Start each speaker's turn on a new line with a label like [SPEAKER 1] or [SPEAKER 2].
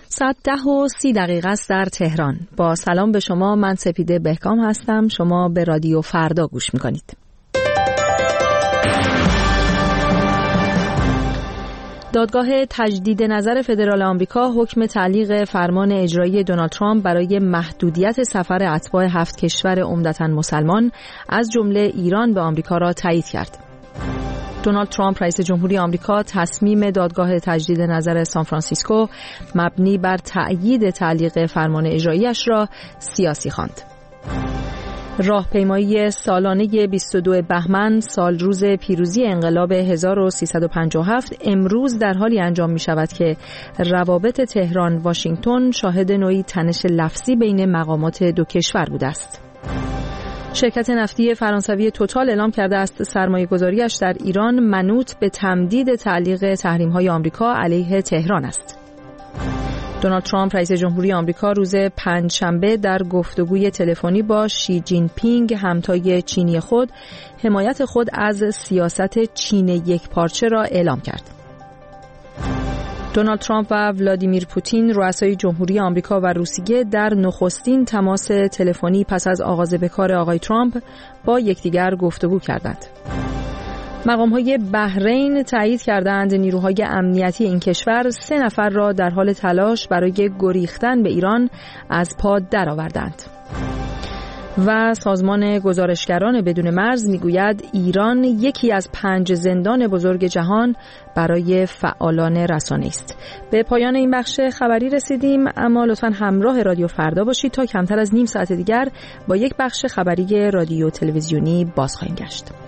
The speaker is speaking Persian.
[SPEAKER 1] ساعت 10:30 است در تهران. با سلام به شما، من سپیده بهکام هستم. شما به رادیو فردا گوش میکنید. دادگاه تجدید نظر فدرال آمریکا حکم تعلیق فرمان اجرایی دونالد ترامپ برای محدودیت سفر اتباع 7 کشور عمدتاً مسلمان از جمله ایران به آمریکا را تایید کرد. دونالد ترامپ رئیس جمهوری آمریکا تصمیم دادگاه تجدید نظر سان فرانسیسکو مبنی بر تأیید تعلیق فرمان اجرایی‌اش را سیاسی خواند. راهپیمایی سالانه 22 بهمن سال روز پیروزی انقلاب 1357 امروز در حالی انجام می شود که روابط تهران واشنگتن شاهد نوعی تنش لفظی بین مقامات دو کشور بوده است. شرکت نفتی فرانسوی توتال اعلام کرده است سرمایه‌گذاری‌اش در ایران منوط به تمدید تعلیق تحریم‌های آمریکا علیه تهران است. دونالد ترامپ رئیس جمهوری آمریکا روز پنجشنبه در گفتگوی تلفنی با شی جین پینگ همتای چینی خود حمایت خود از سیاست چین یکپارچه را اعلام کرد. دونالد ترامپ و ولادیمیر پوتین رؤسای جمهوری آمریکا و روسیه در نخستین تماس تلفنی پس از آغاز به کار آقای ترامپ با یکدیگر گفتگو کردند. مقام‌های بحرین تایید کردند نیروهای امنیتی این کشور 3 نفر را در حال تلاش برای گریختن به ایران از پا درآوردند. و سازمان گزارشگران بدون مرز میگوید ایران یکی از 5 زندان بزرگ جهان برای فعالان رسانه است. به پایان این بخش خبری رسیدیم، اما لطفاً همراه رادیو فردا باشید تا کمتر از نیم ساعت دیگر با یک بخش خبری رادیو تلویزیونی باز خواهیم گشت.